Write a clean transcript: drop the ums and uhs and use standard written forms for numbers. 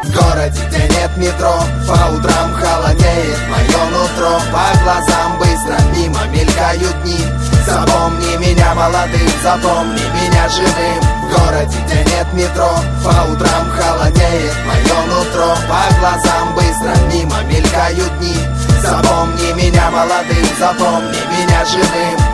В городе, где нет метро, по утрам холодеет мое нутро. По глазам быстро мимо мелькают дни. Запомни меня молодым, запомни меня живым. В городе, где нет метро, по утрам холодеет мое нутро. По глазам быстро мимо мелькают дни. Запомни меня молодым, запомни меня живым.